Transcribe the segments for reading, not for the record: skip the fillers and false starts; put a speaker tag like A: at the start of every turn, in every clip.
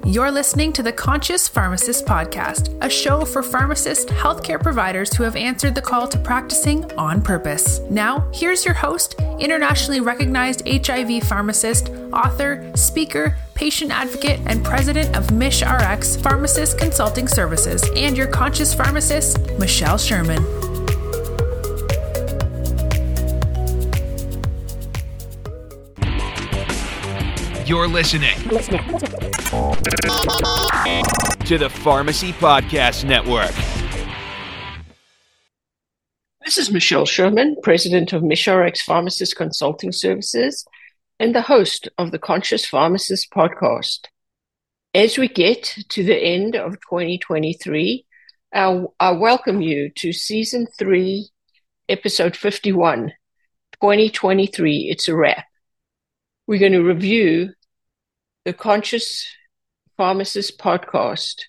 A: You're listening to the Conscious Pharmacist Podcast, a show for pharmacists, healthcare providers who have answered the call to practicing on purpose. Now, here's your host, internationally recognized HIV pharmacist, author, speaker, patient advocate, and president of MishRx Pharmacist Consulting Services, and your conscious pharmacist, Michelle Sherman.
B: You're listening to the Pharmacy Podcast Network.
C: This is Michelle Sherman, president of MishRx Pharmacist Consulting Services and the host of the Conscious Pharmacist Podcast. As we get to the end of 2023, I welcome you to Season 3, Episode 51, 2023. It's a wrap. We're going to review the Conscious Pharmacist Podcast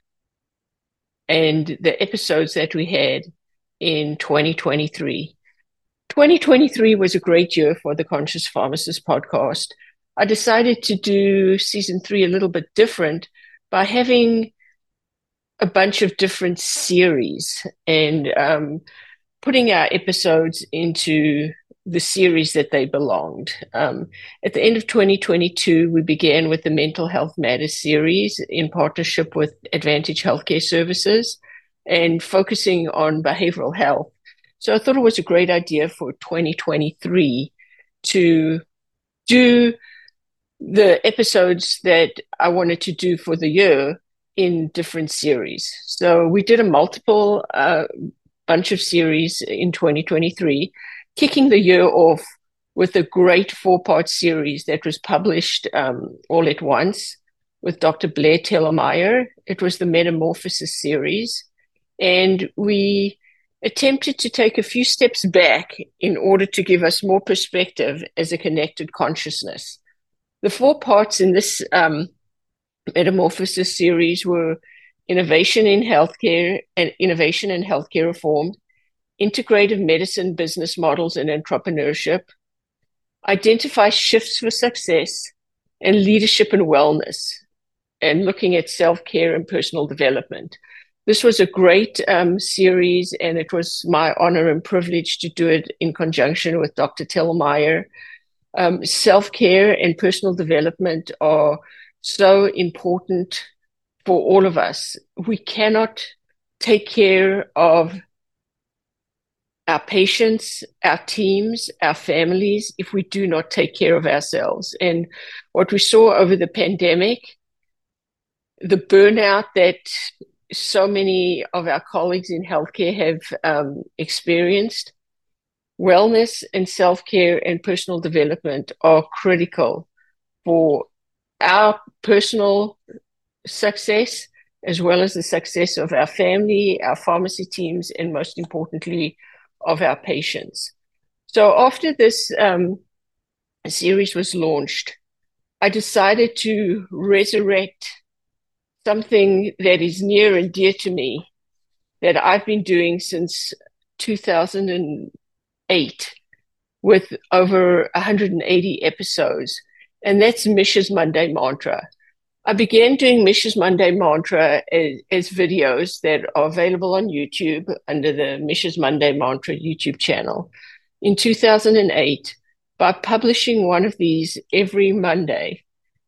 C: and the episodes that we had in 2023. 2023 was a great year for the Conscious Pharmacist Podcast. I decided to do Season 3 a little bit different by having a bunch of different series and putting our episodes into the series that they belonged. At the end of 2022, we began with the Mental Health Matters series in partnership with Advantage Healthcare Services and focusing on behavioral health. So I thought it was a great idea for 2023 to do the episodes that I wanted to do for the year in different series. So we did a multiple bunch of series in 2023, kicking the year off with a great 4-part series that was published all at once with Dr. Blair Tellermeyer. It was the Metamorphosis series. And we attempted to take a few steps back in order to give us more perspective as a connected consciousness. The 4 parts in this Metamorphosis series were innovation in healthcare and innovation in healthcare reform, integrative medicine business models and entrepreneurship, identify shifts for success, and leadership and wellness, and looking at self-care and personal development. This was a great series, and it was my honor and privilege to do it in conjunction with Dr. Tellermeyer. Self-care and personal development are so important for all of us. We cannot take care of our patients, our teams, our families, if we do not take care of ourselves. And what we saw over the pandemic, the burnout that so many of our colleagues in healthcare have experienced, wellness and self-care and personal development are critical for our personal success, as well as the success of our family, our pharmacy teams, and most importantly, of our patients. So after this series was launched, I decided to resurrect something that is near and dear to me that I've been doing since 2008 with over 180 episodes, and that's Mish's Monday Mantra. I began doing Mish's Monday Mantra as videos that are available on YouTube under the Mish's Monday Mantra YouTube channel in 2008 by publishing one of these every Monday,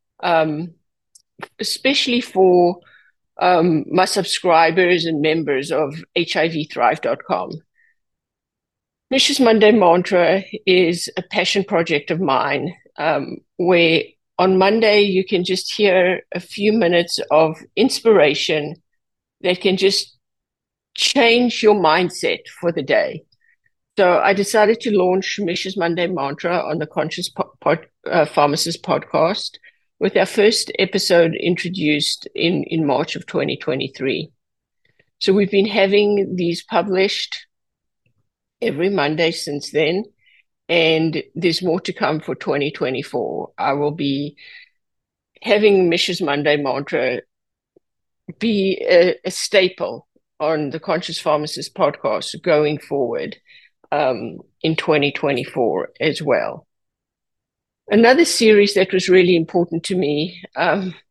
C: especially for my subscribers and members of HIVthrive.com. Mish's Monday Mantra is a passion project of mine where on Monday, you can just hear a few minutes of inspiration that can just change your mindset for the day. So I decided to launch Mish's Monday Mantra on the Conscious Pharmacist Podcast with our first episode introduced in March of 2023. So we've been having these published every Monday since then. And there's more to come for 2024. I will be having Mish's Monday Mantra be a staple on the Conscious Pharmacist Podcast going forward in 2024 as well. Another series that was really important to me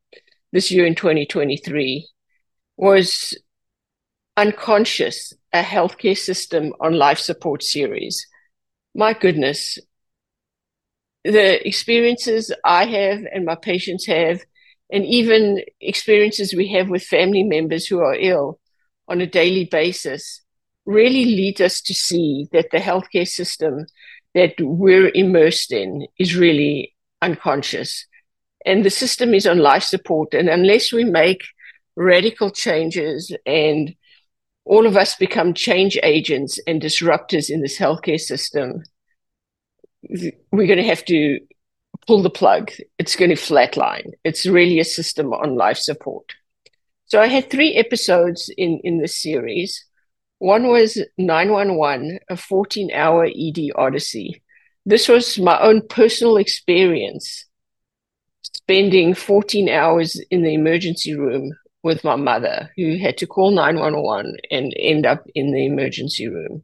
C: this year in 2023 was Unconscious, a Healthcare System on Life Support series. My goodness, the experiences I have and my patients have, and even experiences we have with family members who are ill on a daily basis, really lead us to see that the healthcare system that we're immersed in is really unconscious. And the system is on life support. And unless we make radical changes and all of us become change agents and disruptors in this healthcare system, we're going to have to pull the plug. It's going to flatline. It's really a system on life support. So I had 3 episodes in this series. One was 911, a 14-hour ED odyssey. This was my own personal experience, spending 14 hours in the emergency room with my mother, who had to call 911 and end up in the emergency room.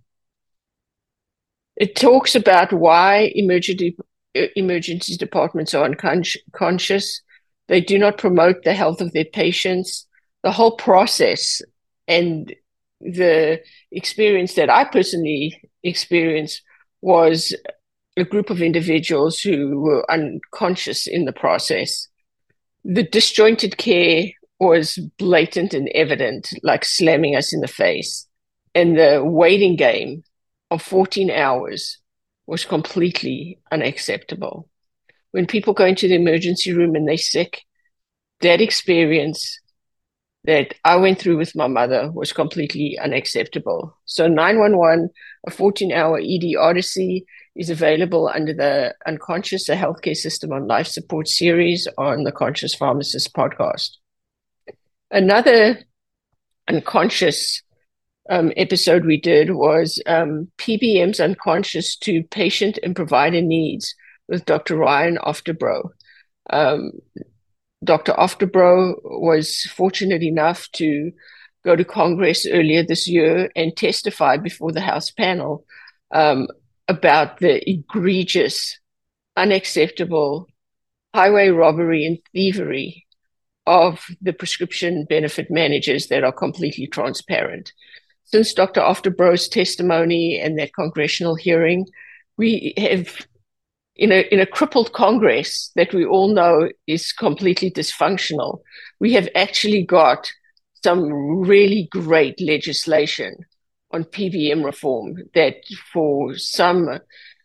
C: It talks about why emergency departments are unconscious. They do not promote the health of their patients. The whole process and the experience that I personally experienced was a group of individuals who were unconscious in the process. The disjointed care was blatant and evident, like slamming us in the face. And the waiting game of 14 hours was completely unacceptable. When people go into the emergency room and they're sick, that experience that I went through with my mother was completely unacceptable. So 911, a 14-hour ED odyssey, is available under the Unconscious, a Healthcare System on Life Support series on the Conscious Pharmacist podcast. Another unconscious episode we did was PBM's Unconscious to Patient and Provider Needs with Dr. Ryan Oftebro. Dr. Oftebro was fortunate enough to go to Congress earlier this year and testify before the House panel about the egregious, unacceptable highway robbery and thievery of the prescription benefit managers that are completely transparent. Since Dr. Oftebro's testimony and that congressional hearing, we have, in a crippled Congress that we all know is completely dysfunctional, we have actually got some really great legislation on PBM reform that, for some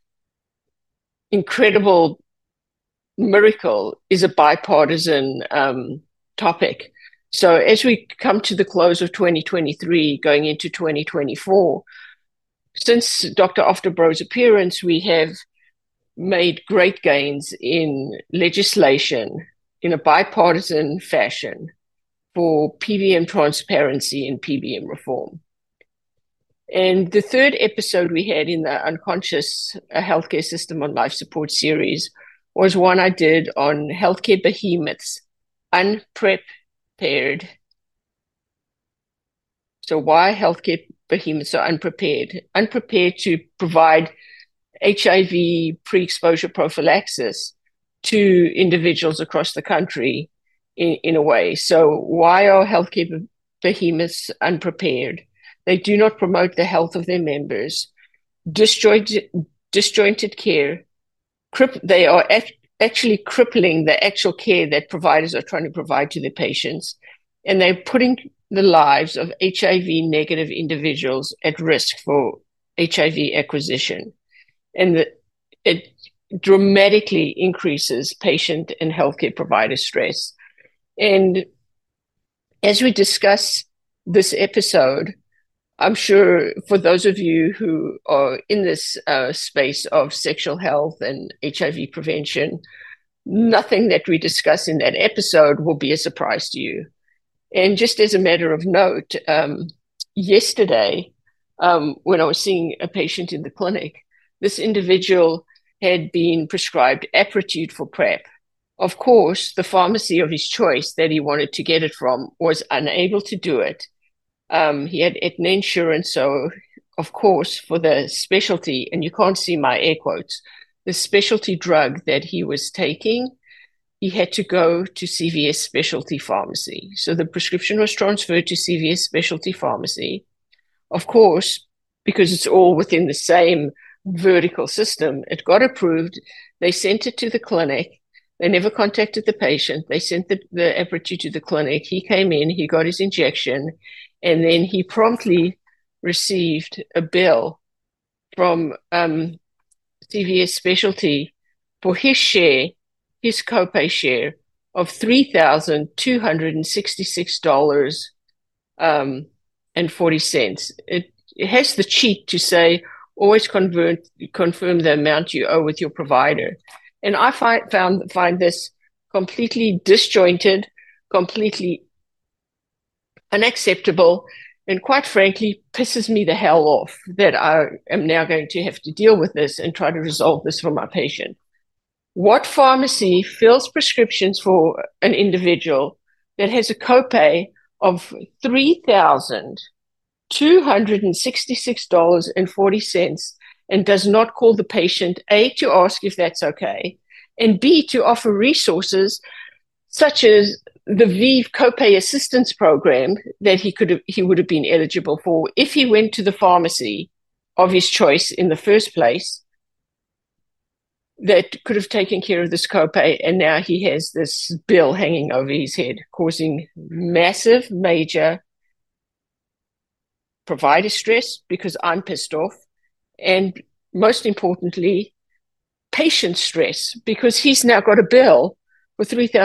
C: incredible miracle, is a bipartisan topic. So as we come to the close of 2023, going into 2024, since Dr. Oftebro's appearance, we have made great gains in legislation in a bipartisan fashion for PBM transparency and PBM reform. And the third episode we had in the Unconscious, a Healthcare System on Life Support series was one I did on healthcare behemoths, unprepared. So why healthcare behemoths are unprepared? Unprepared to provide HIV pre-exposure prophylaxis to individuals across the country in a way. So why are healthcare behemoths unprepared? They do not promote the health of their members, disjointed care. They are actually crippling the actual care that providers are trying to provide to their patients. And they're putting the lives of HIV negative individuals at risk for HIV acquisition. And it dramatically increases patient and healthcare provider stress. And as we discuss this episode, I'm sure for those of you who are in this space of sexual health and HIV prevention, nothing that we discuss in that episode will be a surprise to you. And just as a matter of note, yesterday, when I was seeing a patient in the clinic, this individual had been prescribed Apretude for PrEP. Of course, the pharmacy of his choice that he wanted to get it from was unable to do it. He had Aetna insurance, so of course, for the specialty, and you can't see my air quotes, the specialty drug that he was taking, he had to go to CVS Specialty Pharmacy. So the prescription was transferred to CVS Specialty Pharmacy. Of course, because it's all within the same vertical system, it got approved. They sent it to the clinic. They never contacted the patient. They sent the Apretude to the clinic. He came in, he got his injection, and then he promptly received a bill from CVS Specialty for his share, his copay share of $3,266.40. It has the cheat to say, always confirm the amount you owe with your provider. And I find this completely disjointed, completely unacceptable, and quite frankly, pisses me the hell off that I am now going to have to deal with this and try to resolve this for my patient. What pharmacy fills prescriptions for an individual that has a copay of $3,266.40 and does not call the patient, A, to ask if that's okay, and B, to offer resources such as the ViiV copay assistance program that he would have been eligible for if he went to the pharmacy of his choice in the first place that could have taken care of this copay, and now he has this bill hanging over his head, causing massive, major provider stress because I'm pissed off, and most importantly, patient stress because he's now got a bill for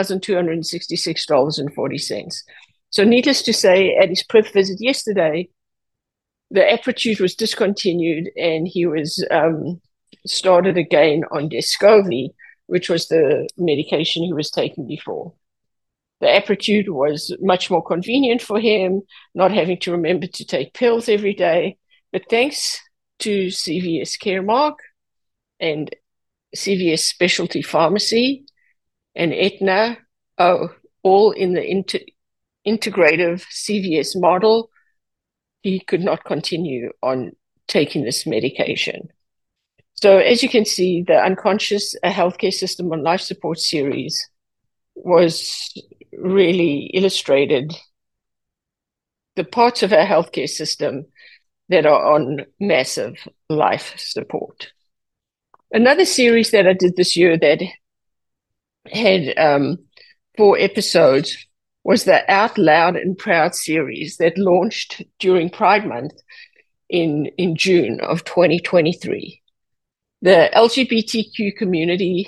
C: $3,266.40. So needless to say, at his prep visit yesterday, the Apretude was discontinued and he was started again on Descovy, which was the medication he was taking before. The Apretude was much more convenient for him, not having to remember to take pills every day. But thanks to CVS Caremark and CVS Specialty Pharmacy and Aetna, all in the integrative CVS model, he could not continue on taking this medication. So as you can see, the Unconscious A Healthcare System on Life Support series was really illustrated the parts of our healthcare system that are on massive life support. Another series that I did this year that had 4 episodes was the Out Loud and Proud series that launched during Pride Month in June of 2023. The LGBTQ community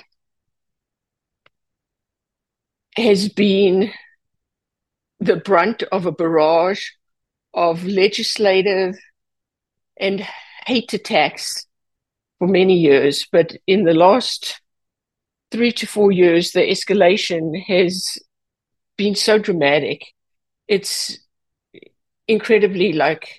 C: has been the brunt of a barrage of legislative and hate attacks for many years, but in the last 3 to 4 years, the escalation has been so dramatic. It's incredibly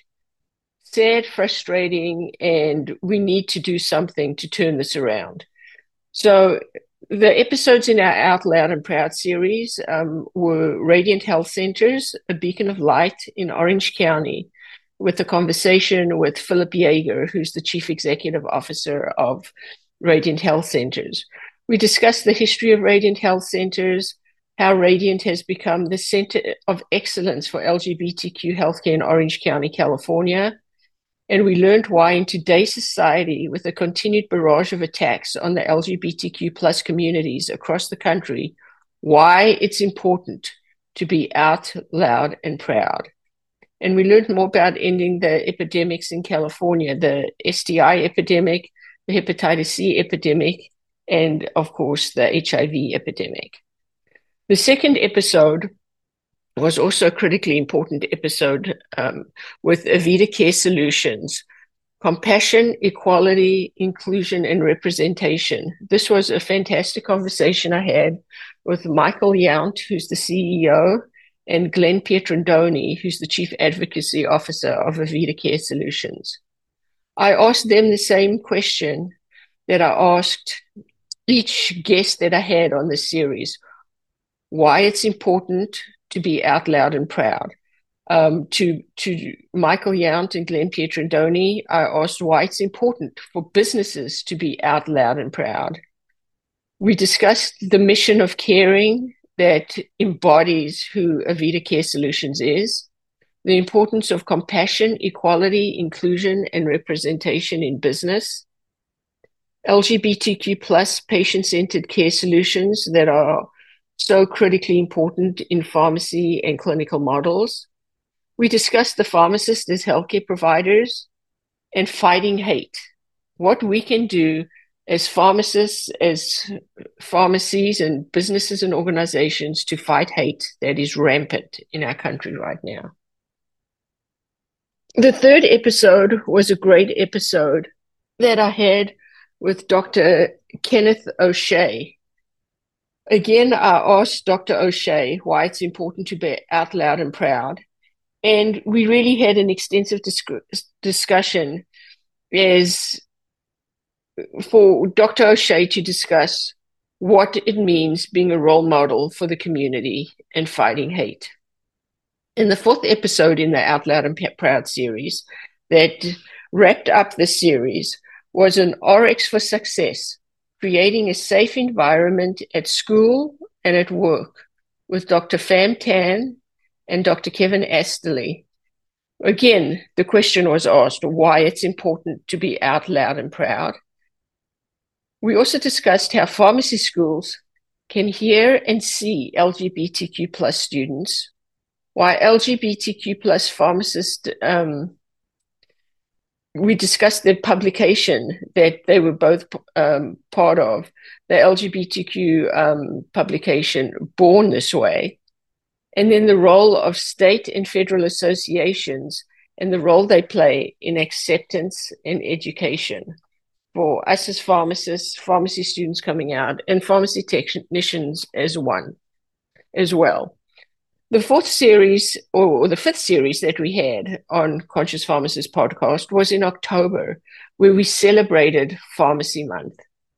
C: sad, frustrating, and we need to do something to turn this around. So the episodes in our Out Loud and Proud series were Radiant Health Centers, a beacon of light in Orange County, with a conversation with Philip Yeager, who's the Chief Executive Officer of Radiant Health Centers. We discussed the history of Radiant Health Centers, how Radiant has become the center of excellence for LGBTQ healthcare in Orange County, California. And we learned why in today's society, with a continued barrage of attacks on the LGBTQ plus communities across the country, why it's important to be out loud and proud. And we learned more about ending the epidemics in California, the STI epidemic, the hepatitis C epidemic, and of course, the HIV epidemic. The second episode was also a critically important episode with Avita Care Solutions, Compassion, Equality, Inclusion, and Representation. This was a fantastic conversation I had with Michael Yount, who's the CEO, and Glenn Pietrandoni, who's the Chief Advocacy Officer of Avita Care Solutions. I asked them the same question that I asked each guest that I had on this series, why it's important to be out loud and proud. To Michael Yount and Glenn Pietrandoni, I asked why it's important for businesses to be out loud and proud. We discussed the mission of caring that embodies who Avita Care Solutions is, the importance of compassion, equality, inclusion, and representation in business, LGBTQ plus patient-centered care solutions that are so critically important in pharmacy and clinical models. We discussed the pharmacists as healthcare providers and fighting hate, what we can do as pharmacists, as pharmacies and businesses and organizations to fight hate that is rampant in our country right now. The third episode was a great episode that I had with Dr. Kenneth O'Shea. Again, I asked Dr. O'Shea why it's important to be out loud and proud. And we really had an extensive discussion as for Dr. O'Shea to discuss what it means being a role model for the community and fighting hate. In the fourth episode in the Out Loud and Proud series that wrapped up the series was an RX for Success, creating a safe environment at school and at work with Dr. Pham Tan and Dr. Kevin Asterly. Again, the question was asked why it's important to be out loud and proud. We also discussed how pharmacy schools can hear and see LGBTQ plus students, why LGBTQ plus pharmacists, we discussed the publication that they were both part of, the LGBTQ publication, Born This Way, and then the role of state and federal associations and the role they play in acceptance and education for us as pharmacists, pharmacy students coming out, and pharmacy technicians as well. The fourth series, or the fifth series that we had on Conscious Pharmacist podcast was in October, where we celebrated Pharmacy Month.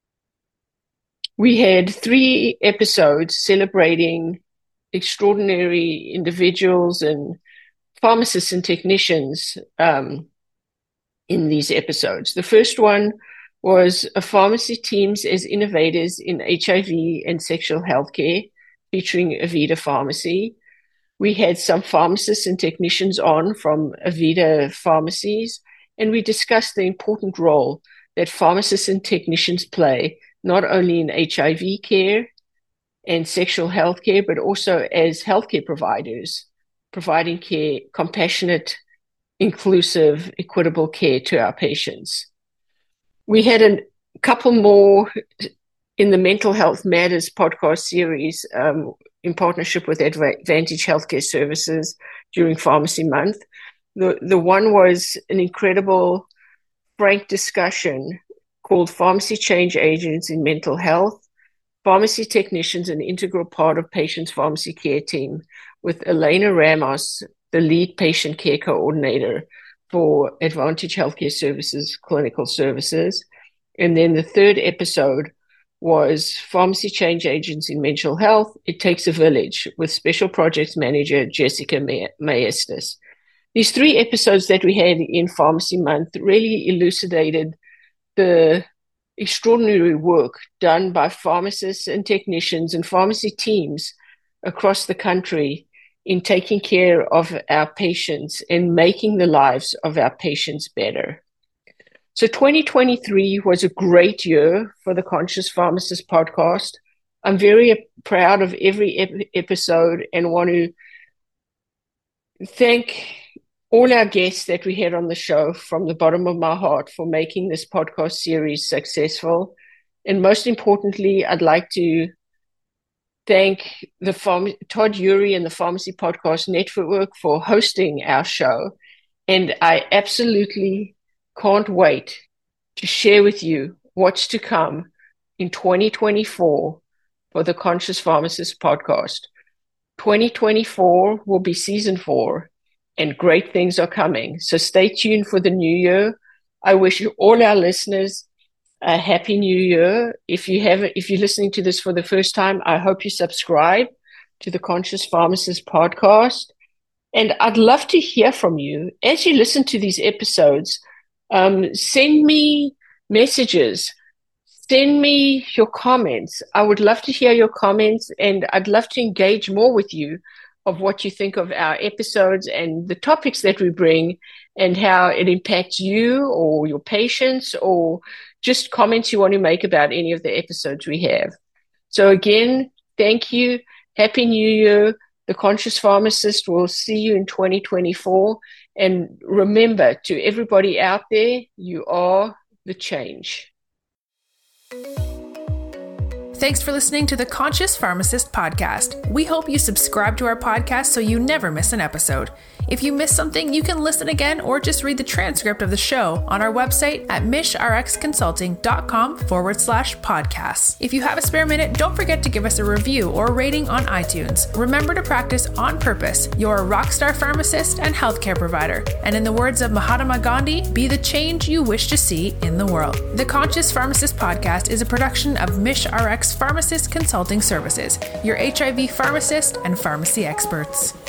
C: We had 3 episodes celebrating extraordinary individuals and pharmacists and technicians in these episodes. The first one was a pharmacy teams as innovators in HIV and sexual health care, featuring Avita Pharmacy. We had some pharmacists and technicians on from Avita Pharmacies, and we discussed the important role that pharmacists and technicians play, not only in HIV care and sexual health care, but also as healthcare providers, providing care, compassionate, inclusive, equitable care to our patients. We had a couple more in the Mental Health Matters podcast series in partnership with Advantage Healthcare Services during Pharmacy Month. The one was an incredible, frank discussion called Pharmacy Change Agents in Mental Health, Pharmacy Technicians, an integral part of patients' pharmacy care team, with Elena Ramos, the lead patient care coordinator for Advantage Healthcare Services Clinical Services. And then the third episode was Pharmacy Change Agents in Mental Health, It Takes a Village, with Special Projects Manager Jessica Maestas. These 3 episodes that we had in Pharmacy Month really elucidated the extraordinary work done by pharmacists and technicians and pharmacy teams across the country in taking care of our patients and making the lives of our patients better. So 2023 was a great year for the Conscious Pharmacist podcast. I'm very proud of every episode and want to thank all our guests that we had on the show from the bottom of my heart for making this podcast series successful. And most importantly, I'd like to thank Todd Uri and the Pharmacy Podcast Network for hosting our show. And I absolutely can't wait to share with you what's to come in 2024 for the Conscious Pharmacist podcast. 2024 will be season 4, and great things are coming. So stay tuned for the new year. I wish all our listeners a happy new year. If you're listening to this for the first time, I hope you subscribe to the Conscious Pharmacist podcast. And I'd love to hear from you as you listen to these episodes. Send me messages. Send me your comments. I would love to hear your comments, and I'd love to engage more with you of what you think of our episodes and the topics that we bring and how it impacts you or your patients, or just comments you want to make about any of the episodes we have. So again, thank you. Happy New Year. The Conscious Pharmacist will see you in 2024. And remember, to everybody out there, you are the change.
A: Thanks for listening to the Conscious Pharmacist podcast. We hope you subscribe to our podcast so you never miss an episode. If you miss something, you can listen again or just read the transcript of the show on our website at mishrxconsulting.com/podcasts. If you have a spare minute, don't forget to give us a review or rating on iTunes. Remember to practice on purpose. You're a rockstar pharmacist and healthcare provider. And in the words of Mahatma Gandhi, be the change you wish to see in the world. The Conscious Pharmacist podcast is a production of MishRx Pharmacist Consulting Services, your HIV pharmacist and pharmacy experts.